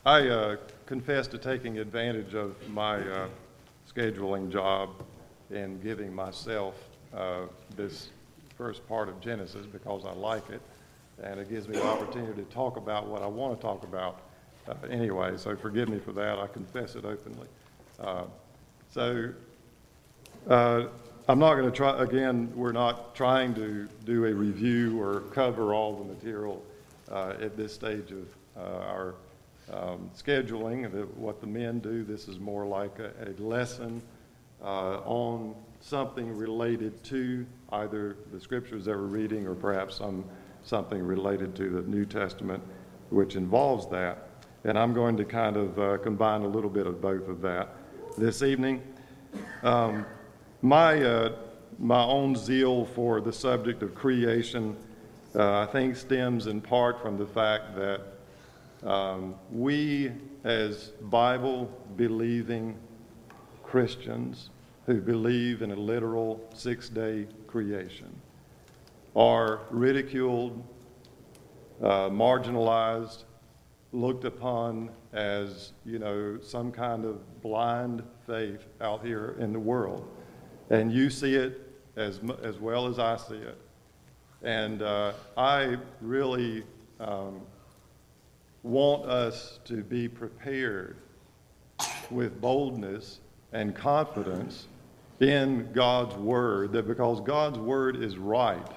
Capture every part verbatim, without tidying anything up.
I uh, confess to taking advantage of my uh, scheduling job and giving myself uh, this first part of Genesis because I like it, and it gives me the opportunity to talk about what I want to talk about uh, anyway, so forgive me for that. I confess it openly. Uh, so uh, I'm not going to try, again, we're not trying to do a review or cover all the material uh, at this stage of uh, our um, scheduling, the, what the men do. This is more like a, a lesson uh, on something related to either the scriptures that we're reading or perhaps some something related to the New Testament, which involves that. And I'm going to kind of uh, combine a little bit of both of that this evening. Um, my uh, my own zeal for the subject of creation, uh, I think, stems in part from the fact that um, we, as Bible-believing Christians who believe in a literal six-day creation, are ridiculed, uh, marginalized, looked upon as, you know, some kind of blind faith out here in the world. And you see it as as well as I see it. And uh, I really um, want us to be prepared with boldness and confidence in God's Word, that because God's Word is right,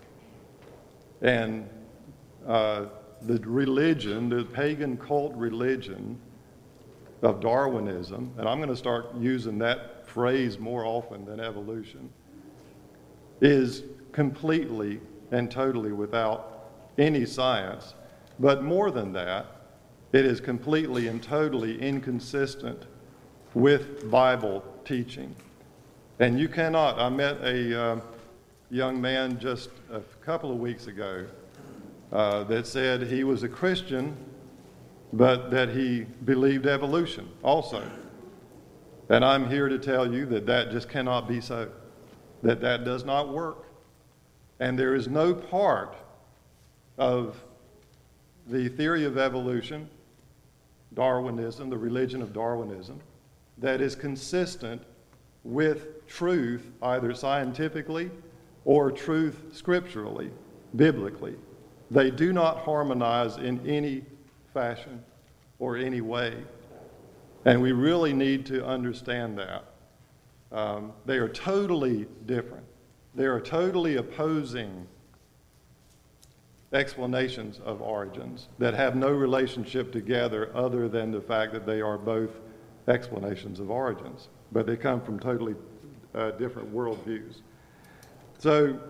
and uh, the religion, the pagan cult religion of Darwinism, and I'm going to start using that phrase more often than evolution, is completely and totally without any science. But more than that, it is completely and totally inconsistent with Bible teaching. And you cannot, I met a uh, young man just a couple of weeks ago uh, that said he was a Christian, but that he believed evolution also. And I'm here to tell you that that just cannot be so, that that does not work. And there is no part of the theory of evolution, Darwinism, the religion of Darwinism, that is consistent with truth, either scientifically or truth scripturally, biblically. They do not harmonize in any fashion or any way. And we really need to understand that. Um, they are totally different. They are totally opposing explanations of origins that have no relationship together other than the fact that they are both explanations of origins, but they come from totally uh, different worldviews. So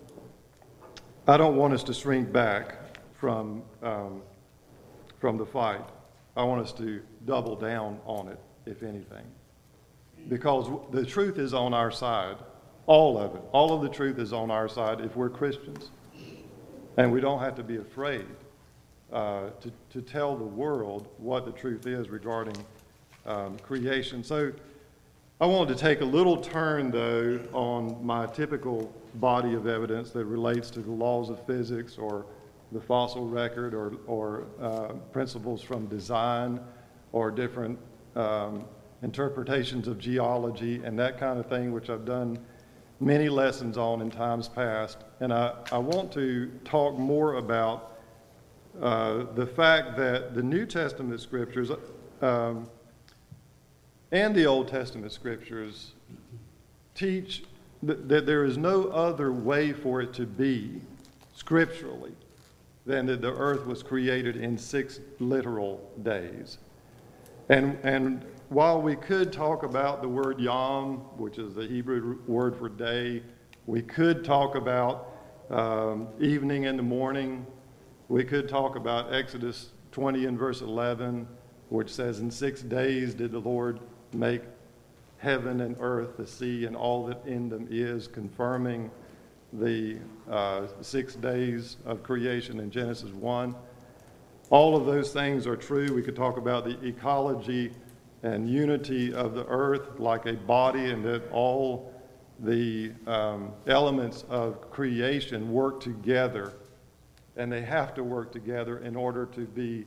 I don't want us to shrink back from um, from the fight. I want us to double down on it, if anything, because the truth is on our side. All of it, all of the truth is on our side if we're Christians, and we don't have to be afraid uh, to to tell the world what the truth is regarding um, creation. So I wanted to take a little turn, though, on my typical body of evidence that relates to the laws of physics or the fossil record or, or uh, principles from design or different um, interpretations of geology and that kind of thing, which I've done many lessons on in times past. And I, I want to talk more about uh, the fact that the New Testament scriptures um, and the Old Testament scriptures teach that, that there is no other way for it to be scripturally than that the earth was created in six literal days. And, and while we could talk about the word yom, which is the Hebrew word for day, we could talk about um, evening and the morning. We could talk about Exodus twenty and verse eleven, which says, in six days did the Lord make heaven and earth, the sea, and all that in them is, confirming the uh, six days of creation in Genesis one. All of those things are true. We could talk about the ecology and unity of the earth like a body, and that all the um, elements of creation work together, and they have to work together in order to be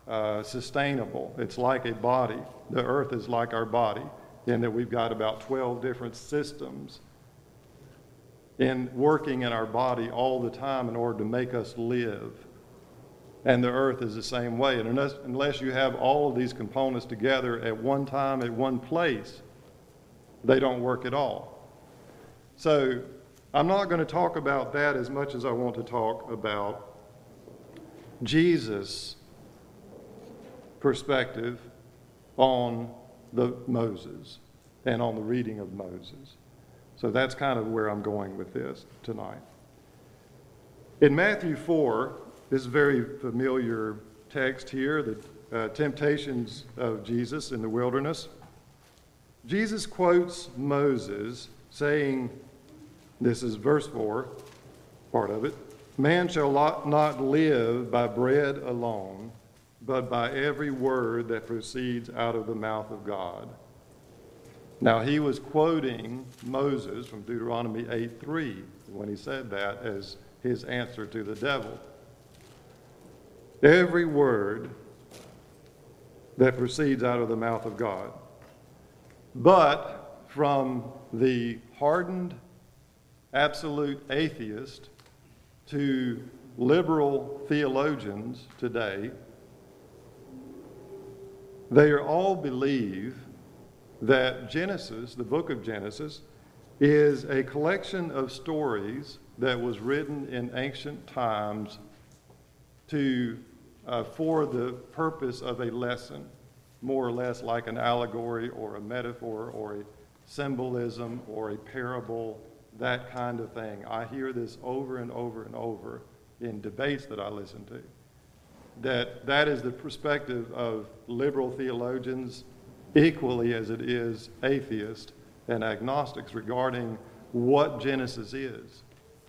uh, sustainable. It's like a body. The earth is like our body in that we've got about twelve different systems in working in our body all the time in order to make us live. And the earth is the same way. And unless, unless you have all of these components together at one time, at one place, they don't work at all. So I'm not going to talk about that as much as I want to talk about Jesus' perspective on the Moses and on the reading of Moses. So that's kind of where I'm going with this tonight. In Matthew four, this is a very familiar text here, the uh, temptations of Jesus in the wilderness. Jesus quotes Moses saying, this is verse four, part of it, "Man shall not live by bread alone, but by every word that proceeds out of the mouth of God." Now, he was quoting Moses from Deuteronomy eight three when he said that as his answer to the devil. Every word that proceeds out of the mouth of God. But from the hardened, absolute atheist to liberal theologians today, they all believe that Genesis, the book of Genesis, is a collection of stories that was written in ancient times to uh, for the purpose of a lesson, more or less like an allegory or a metaphor or a symbolism or a parable, that kind of thing. I hear this over and over and over in debates that I listen to. That that is the perspective of liberal theologians equally as it is atheists and agnostics regarding what Genesis is.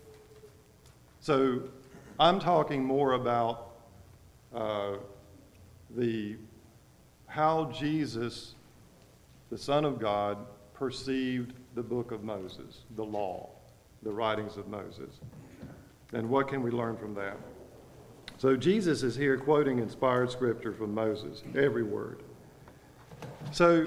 So I'm talking more about uh, the how Jesus, the Son of God, perceived the book of Moses, the law, the writings of Moses. And what can we learn from that? So Jesus is here quoting inspired scripture from Moses, every word. So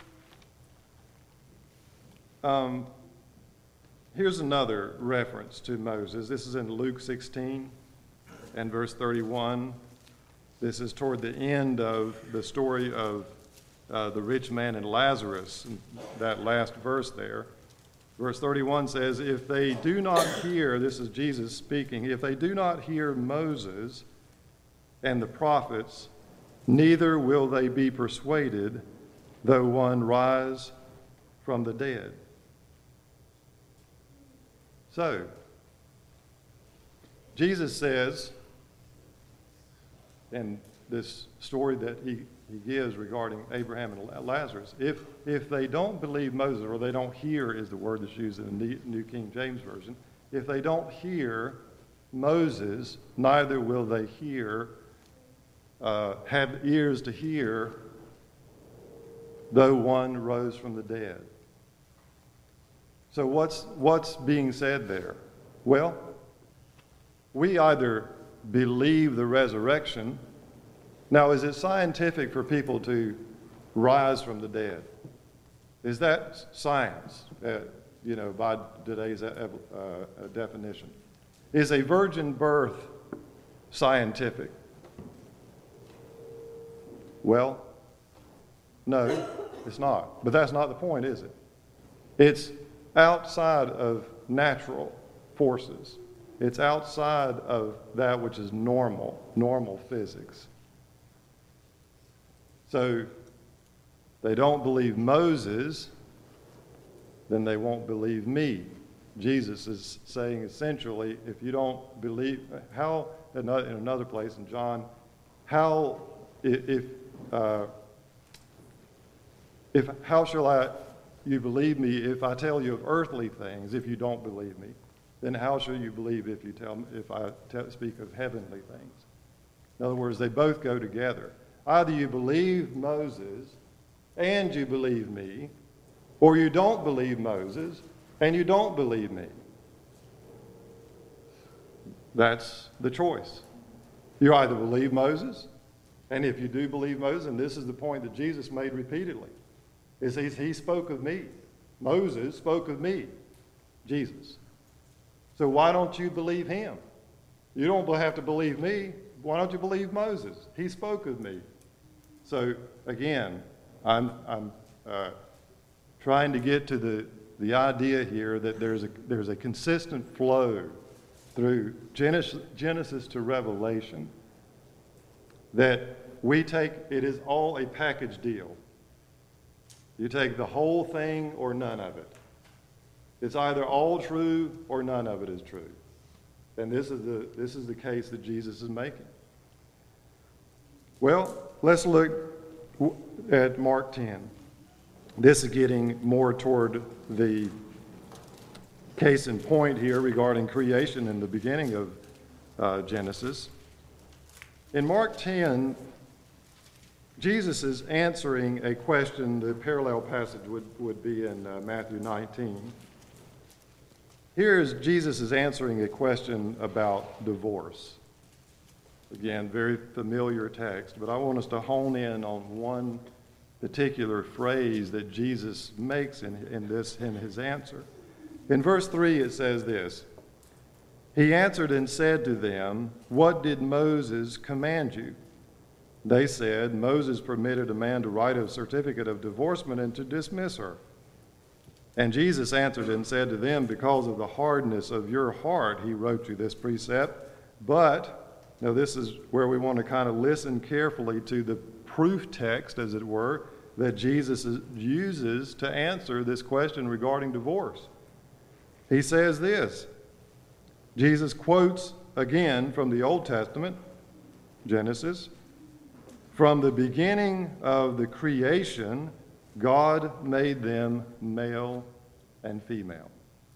um, here's another reference to Moses. This is in Luke sixteen and verse thirty-one. This is toward the end of the story of uh, the rich man and Lazarus, that last verse there. Verse thirty-one says, "If they do not hear," this is Jesus speaking, "if they do not hear Moses and the prophets, neither will they be persuaded, though one rise from the dead." So, Jesus says, in this story that he, he gives regarding Abraham and Lazarus, if, if they don't believe Moses, or they don't hear is the word that's used in the New King James Version, if they don't hear Moses, neither will they hear, uh, have ears to hear, though one rose from the dead. So what's, what's being said there? Well, we either believe the resurrection. Now, is it scientific for people to rise from the dead? Is that science, uh, you know, by today's uh, uh, definition? Is a virgin birth scientific? Well, no, it's not. But that's not the point, is it? It's outside of natural forces. It's outside of that which is normal, normal physics. So they don't believe Moses, then they won't believe me. Jesus is saying essentially, if you don't believe, how, in another place in John, how, if, uh, if how shall I, you believe me if I tell you of earthly things, if you don't believe me? Then how shall you believe if you tell if I te- speak of heavenly things? In other words, they both go together. Either you believe Moses and you believe me, or you don't believe Moses and you don't believe me. That's the choice. You either believe Moses And if you do believe Moses, and this is the point that Jesus made repeatedly, is he, he spoke of me. Moses spoke of me, Jesus. So why don't you believe him? You don't have to believe me. Why don't you believe Moses? He spoke of me. So again, I'm, I'm uh, trying to get to the, the idea here that there's a, there's a consistent flow through Genesis, Genesis to Revelation, that we take, it is all a package deal. You take the whole thing or none of it. It's either all true or none of it is true. And this is the, this is the case that Jesus is making. Well, let's look at Mark ten. This is getting more toward the case in point here regarding creation in the beginning of uh, Genesis. In Mark ten, Jesus is answering a question. The parallel passage would, would be in uh, Matthew nineteen. Here is Jesus is answering a question about divorce. Again, very familiar text, but I want us to hone in on one particular phrase that Jesus makes in, in this in his answer. In verse three, it says this: He answered and said to them, "What did Moses command you?" They said, "Moses permitted a man to write a certificate of divorcement and to dismiss her." And Jesus answered and said to them, "Because of the hardness of your heart, he wrote you this precept. But," now this is where we want to kind of listen carefully to the proof text, as it were, that Jesus uses to answer this question regarding divorce. He says this. Jesus quotes again from the Old Testament, Genesis. "From the beginning of the creation, God made them male and female."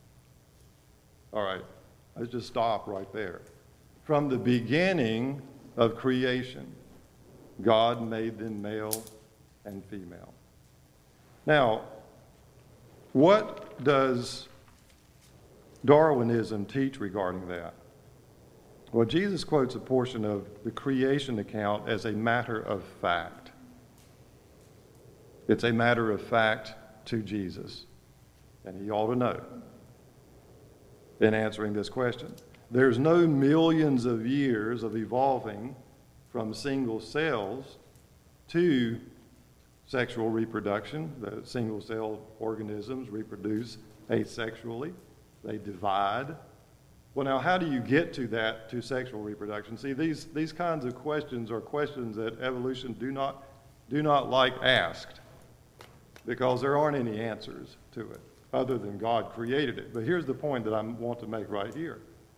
All right, let's just stop right there. From the beginning of creation, God made them male and female. Now, what does Darwinism teach regarding that? Well, Jesus quotes a portion of the creation account as a matter of fact. It's a matter of fact to Jesus, and he ought to know in answering this question. There's no millions of years of evolving from single cells to sexual reproduction. The single-celled organisms reproduce asexually. They divide. Well, now, how do you get to that, to sexual reproduction? See, these, these kinds of questions are questions that evolution do not, do not like asked, because there aren't any answers to it other than God created it. But here's the point that I want to make right here.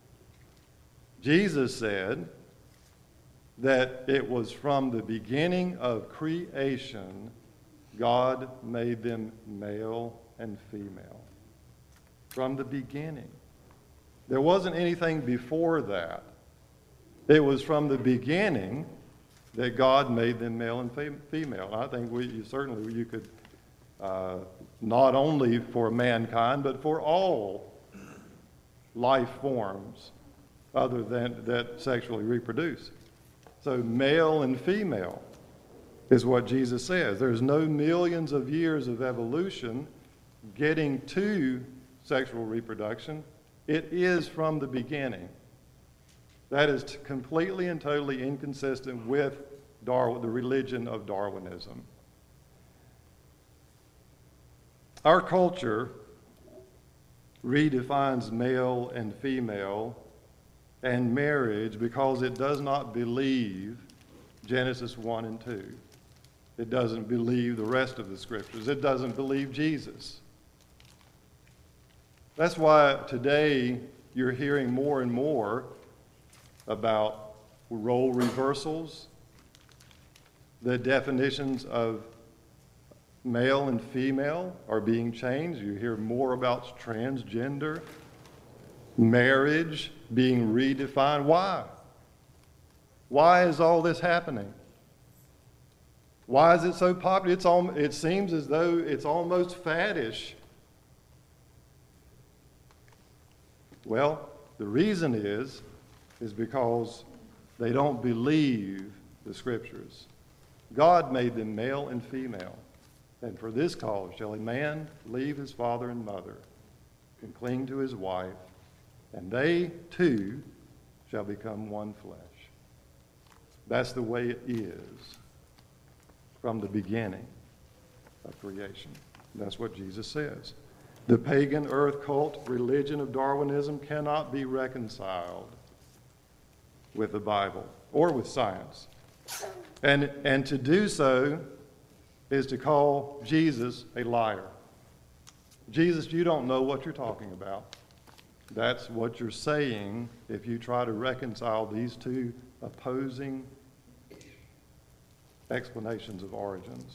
Jesus said that it was from the beginning of creation God made them male and female. From the beginning. There wasn't anything before that. It was from the beginning that God made them male and female. And I think we you, certainly you could, uh, not only for mankind, but for all life forms other than that sexually reproduce. So male and female is what Jesus says. There's no millions of years of evolution getting to sexual reproduction. It is from the beginning. That is t- completely and totally inconsistent with Darwin, the religion of Darwinism. Our culture redefines male and female and marriage because it does not believe Genesis one and two. It doesn't believe the rest of the scriptures. It doesn't believe Jesus. That's why today you're hearing more and more about role reversals, the definitions of male and female are being changed. You hear more about transgender, marriage being redefined. Why? Why is all this happening? Why is it so popular? It's all, it seems as though it's almost faddish. Well, the reason is, is because they don't believe the Scriptures. God made them male and female. And for this cause shall a man leave his father and mother and cling to his wife, and they two shall become one flesh. That's the way it is from the beginning of creation. That's what Jesus says. The pagan earth cult religion of Darwinism cannot be reconciled with the Bible or with science. And, and to do so is to call Jesus a liar. Jesus, you don't know what you're talking about. That's what you're saying if you try to reconcile these two opposing explanations of origins.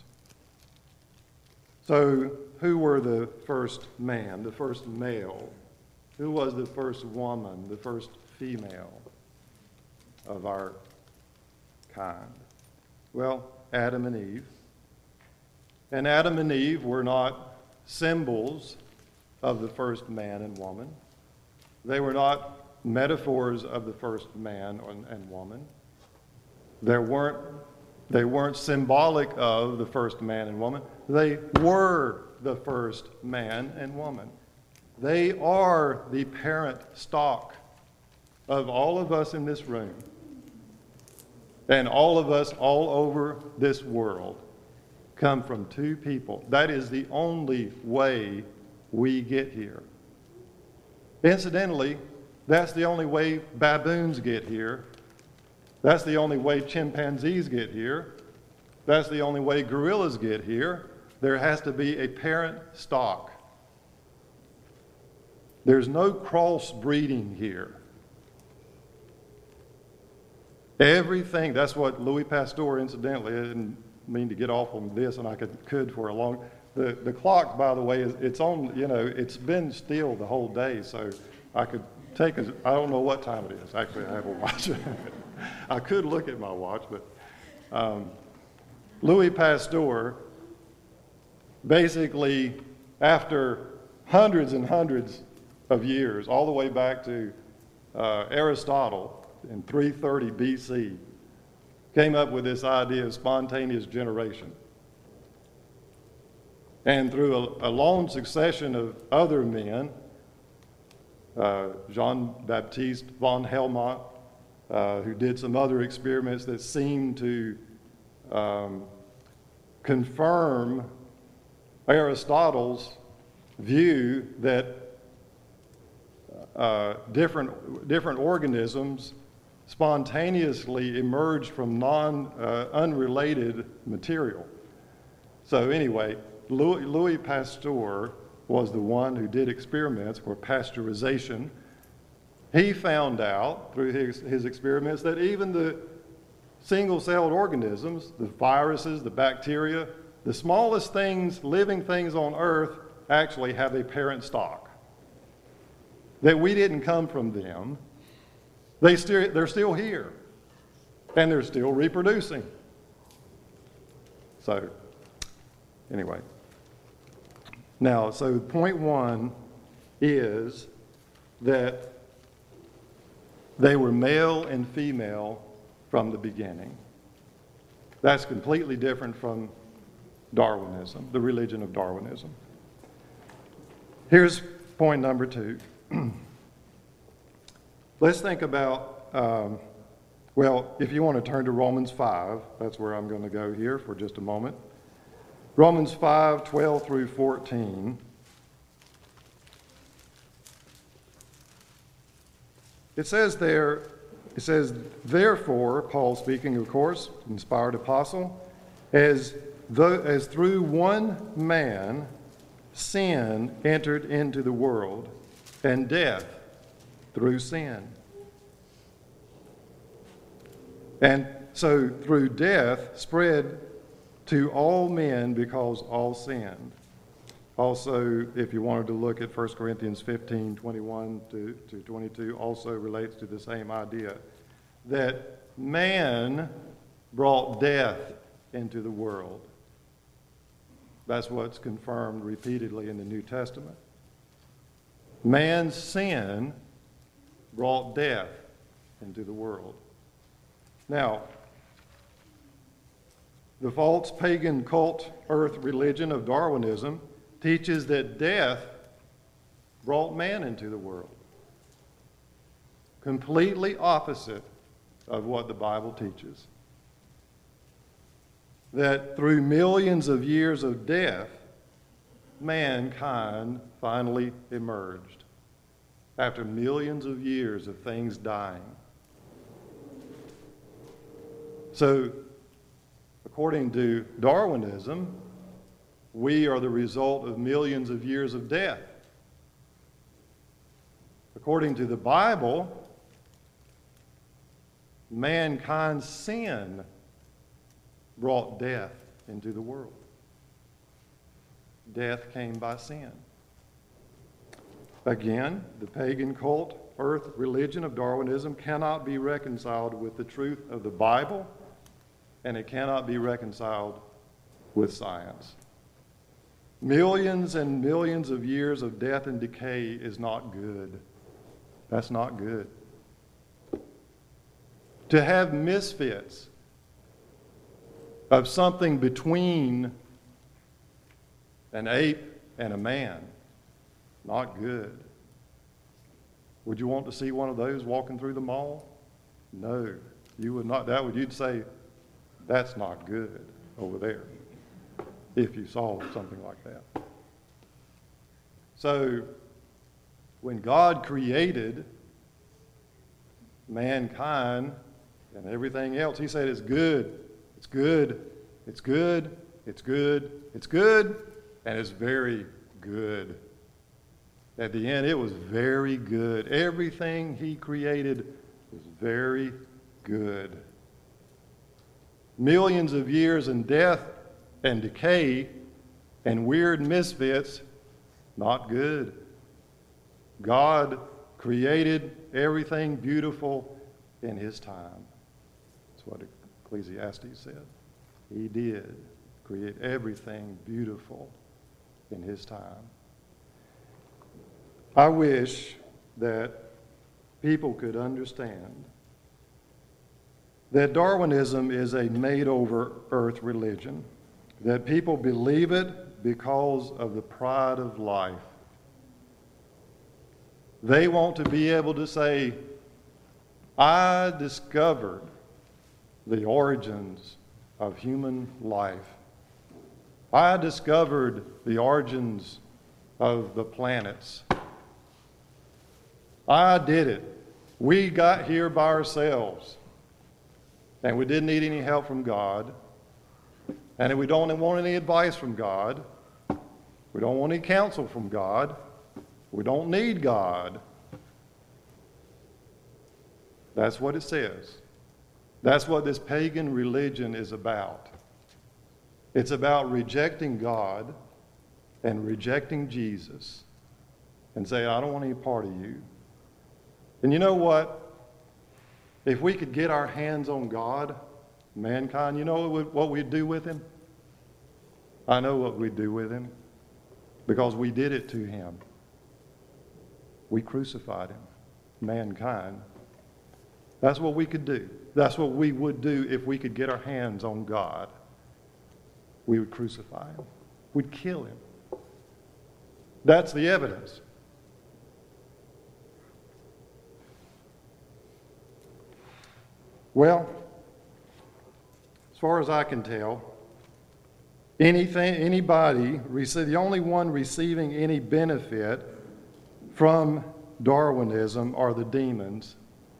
So, who were the first man, the first male? Who was the first woman, the first female of our kind? Well, Adam and Eve. And Adam and Eve were not symbols of the first man and woman. They were not metaphors of the first man and woman. There weren't, they weren't symbolic of the first man and woman. They were the first man and woman. They are the parent stock of all of us in this room and all of us all over this world. Come from two people. That is the only way we get here. Incidentally, that's the only way baboons get here. That's the only way chimpanzees get here. That's the only way gorillas get here. There has to be a parent stock. There's no crossbreeding here. Everything, that's what Louis Pasteur, incidentally, I didn't mean to get off on this, and I could, could for a long, the, the clock, by the way, is, it's on, you know, it's been still the whole day, so I could take a, I don't know what time it is. Actually, I have a watch. I could look at my watch, but um, Louis Pasteur, basically, after hundreds and hundreds of years, all the way back to uh, Aristotle in three thirty B C, came up with this idea of spontaneous generation. And through a, a long succession of other men, uh, Jean-Baptiste von Helmont, uh, who did some other experiments that seemed to um, confirm Aristotle's view that uh, different, different organisms spontaneously emerged from non, uh, unrelated material. So anyway, Louis, Louis Pasteur was the one who did experiments for pasteurization. He found out through his, his experiments that even the single-celled organisms, the viruses, the bacteria, the smallest things, living things on Earth, actually have a parent stock. That we didn't come from them. They still, they're still here, and they're still reproducing. So, anyway. Now, so point one is that they were male and female from the beginning. That's completely different from Darwinism, the religion of Darwinism. Here's point number two. Let's think about, um, well, if you want to turn to Romans five, that's where I'm going to go here for just a moment. Romans five, twelve through fourteen. It says there, it says, therefore, Paul speaking, of course, inspired apostle, as, though, as through one man sin entered into the world, and death through sin. And so through death spread to all men because all sinned. Also, if you wanted to look at First Corinthians fifteen, twenty-one to, to twenty-two, also relates to the same idea, that man brought death into the world. That's what's confirmed repeatedly in the New Testament. Man's sin brought death into the world. Now, The false pagan cult earth religion of Darwinism teaches that death brought man into the world. Completely opposite of what the Bible teaches. That through millions of years of death, mankind finally emerged. After millions of years of things dying. So, according to Darwinism, we are the result of millions of years of death. According to the Bible, mankind's sin brought death into the world. Death came by sin. Again, the pagan cult, earth religion of Darwinism cannot be reconciled with the truth of the Bible, and it cannot be reconciled with science. Millions and millions of years of death and decay is not good. That's not good. To have misfits of something between an ape and a man, not good. Would you want to see one of those walking through the mall? No, you would not. That would, you'd say, that's not good over there, if you saw something like that. So, when God created mankind and everything else, he said it's good, it's good, it's good, it's good, it's good, and it's very good. At the end, it was very good. Everything he created was very good. Millions of years in death and decay and weird misfits, not good. God created everything beautiful in his time. That's what Ecclesiastes said. He did create everything beautiful in his time. I wish that people could understand that Darwinism is a made-over earth religion, that people believe it because of the pride of life. They want to be able to say, I discovered the origins of human life. I discovered the origins of the planets. I did it. We got here by ourselves. And we didn't need any help from God. And we don't want any advice from God. We don't want any counsel from God. We don't need God. That's what it says. That's what this pagan religion is about. It's about rejecting God and rejecting Jesus and say, I don't want any part of you. And you know what? If we could get our hands on God, mankind, you know what we'd do with him? I know what we'd do with him because we did it to him. We crucified him, mankind. That's what we could do. That's what we would do if we could get our hands on God. We would crucify him. We'd kill him. That's the evidence. Well, as far as I can tell, anything, anybody, the only one receiving any benefit from Darwinism are the demons,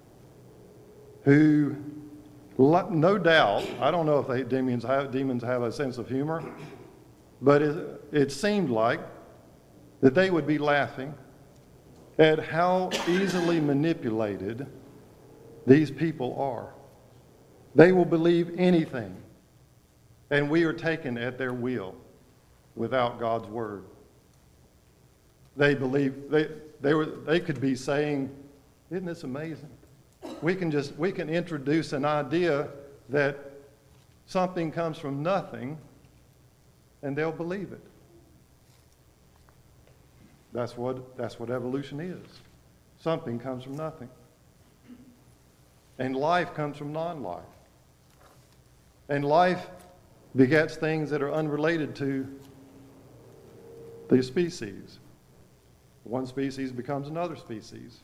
who, no doubt, I don't know if they, demons, have, demons have a sense of humor, but it, it seemed like that they would be laughing at how easily manipulated these people are. They will believe anything, and we are taken at their will without God's word. They believe, they, they, were, they could be saying, isn't this amazing? We can just, we can introduce an idea that something comes from nothing, and they'll believe it. That's what, that's what evolution is. Something comes from nothing. And life comes from non-life. And life begets things that are unrelated to the species. One species becomes another species.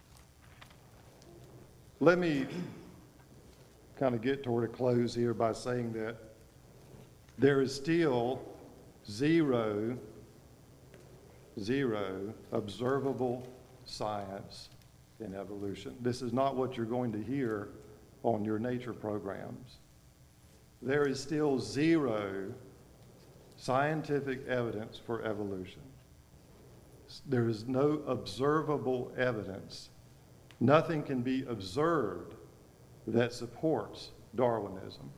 Let me kind of get toward a close here by saying that there is still zero, zero observable science in evolution. This is not what you're going to hear on your nature programs. There is still zero scientific evidence for evolution. There is no observable evidence. Nothing can be observed that supports Darwinism.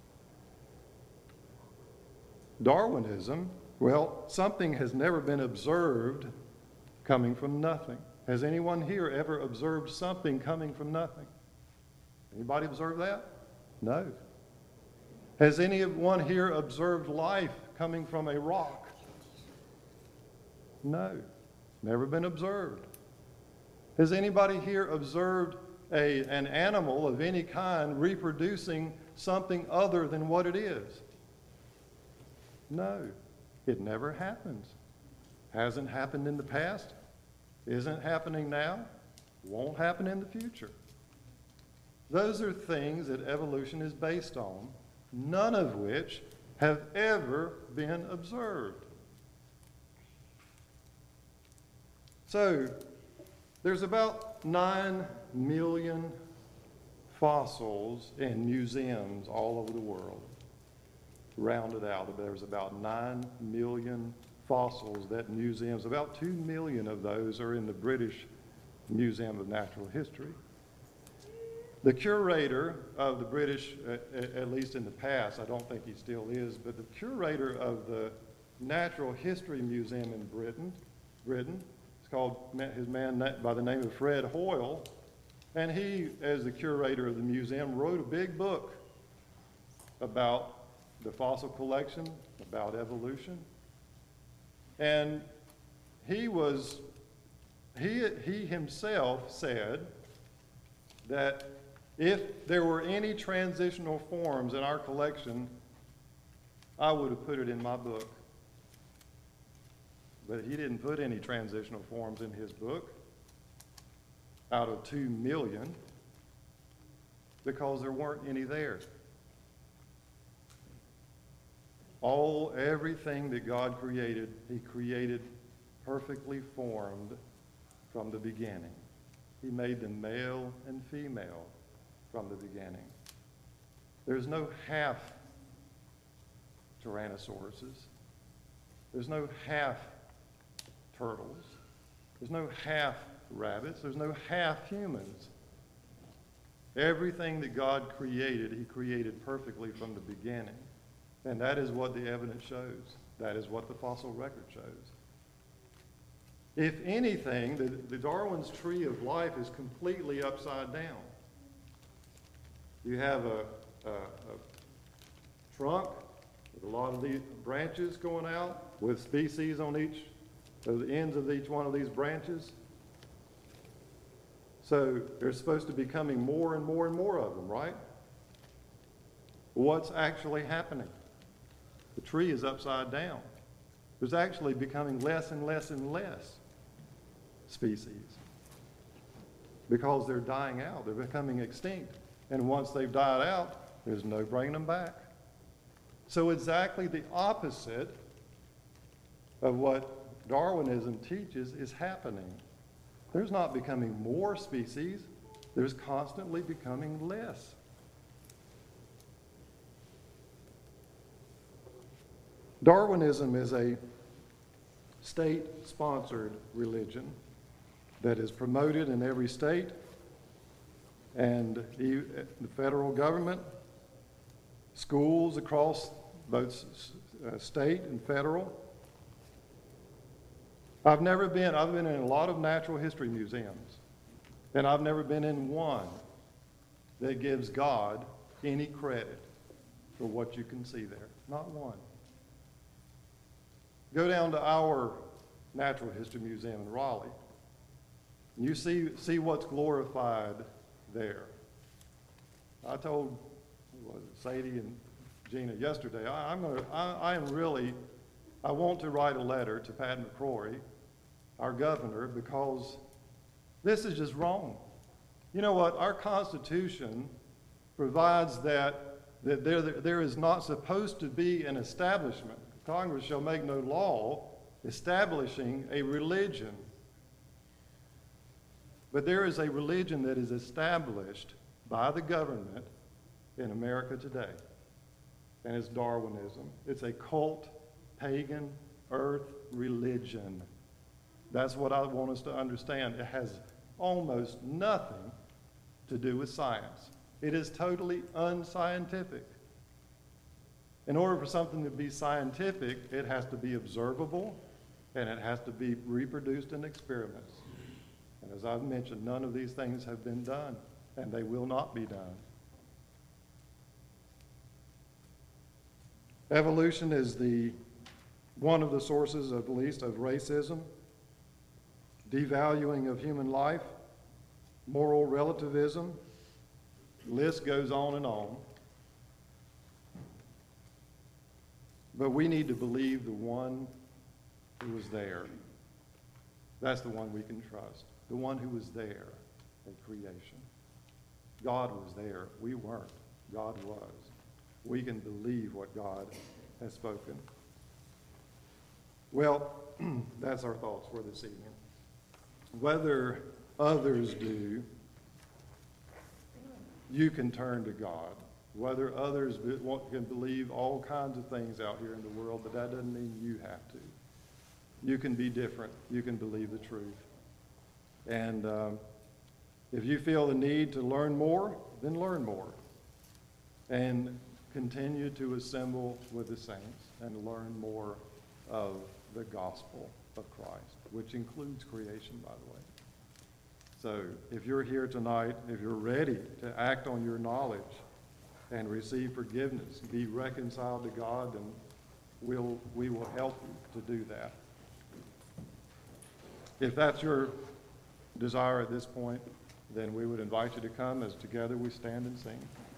Darwinism, well, something has never been observed coming from nothing. Has anyone here ever observed something coming from nothing? Anybody observe that? No. Has anyone here observed life coming from a rock? No. Never been observed. Has anybody here observed a, an animal of any kind reproducing something other than what it is? No. It never happens. Hasn't happened in the past, isn't happening now, won't happen in the future. Those are things that evolution is based on, none of which have ever been observed. So, there's about nine million fossils in museums all over the world. Rounded out, there's about nine million fossils that museums, about two million of those are in the British Museum of Natural History. The curator of the British, at least in the past, I don't think he still is, but the curator of the Natural History Museum in Britain, Britain, it's called, his man by the name of Fred Hoyle, and he, as the curator of the museum, wrote a big book about the fossil collection, about evolution. And he was, he, he himself said that if there were any transitional forms in our collection, I would have put it in my book. But he didn't put any transitional forms in his book out of two million because there weren't any there. All, everything that God created, he created perfectly formed from the beginning. He made them male and female from the beginning. There's no half Tyrannosauruses. There's no half turtles. There's no half rabbits. There's no half humans. Everything that God created, he created perfectly from the beginning. And that is what the evidence shows. That is what the fossil record shows. If anything, the, the Darwin's tree of life is completely upside down. You have a, a, a trunk with a lot of these branches going out with species on each of the ends of each one of these branches. So there's supposed to be coming more and more and more of them, right? What's actually happening? The tree is upside down. There's actually becoming less and less and less species because they're dying out. They're becoming extinct. And once they've died out, there's no bringing them back. So exactly the opposite of what Darwinism teaches is happening. There's not becoming more species. There's constantly becoming less. Darwinism is a state-sponsored religion that is promoted in every state, and the federal government, schools across both state and federal. I've never been, I've been in a lot of natural history museums, and I've never been in one that gives God any credit for what you can see there. Not one. Go down to our Natural History Museum in Raleigh, and you see, see what's glorified there. I told what was it, Sadie and Gina yesterday, I, I'm gonna, I, I am really, I want to write a letter to Pat McCrory, our governor, because this is just wrong. You know what? Our Constitution provides that, that there, there is not supposed to be an establishment. Congress shall make no law establishing a religion. But there is a religion that is established by the government in America today, and it's Darwinism. It's a cult, pagan, earth religion. That's what I want us to understand. It has almost nothing to do with science. It is totally unscientific. In order for something to be scientific, it has to be observable, and it has to be reproduced in experiments. And as I've mentioned, none of these things have been done, and they will not be done. Evolution is the one of the sources, at least, of racism, devaluing of human life, moral relativism. The list goes on and on. But we need to believe the one who was there. That's the one we can trust. The one who was there at creation. God was there. We weren't. God was. We can believe what God has spoken. Well, that's our thoughts for this evening. Whether others do, you can turn to God. Whether others can believe all kinds of things out here in the world, but that doesn't mean you have to. You can be different. You can believe the truth. And um, if you feel the need to learn more, then learn more. And continue to assemble with the saints and learn more of the gospel of Christ, which includes creation, by the way. So if you're here tonight, if you're ready to act on your knowledge and receive forgiveness, be reconciled to God, and we'll, we will help you to do that. If that's your desire at this point, then we would invite you to come as together we stand and sing.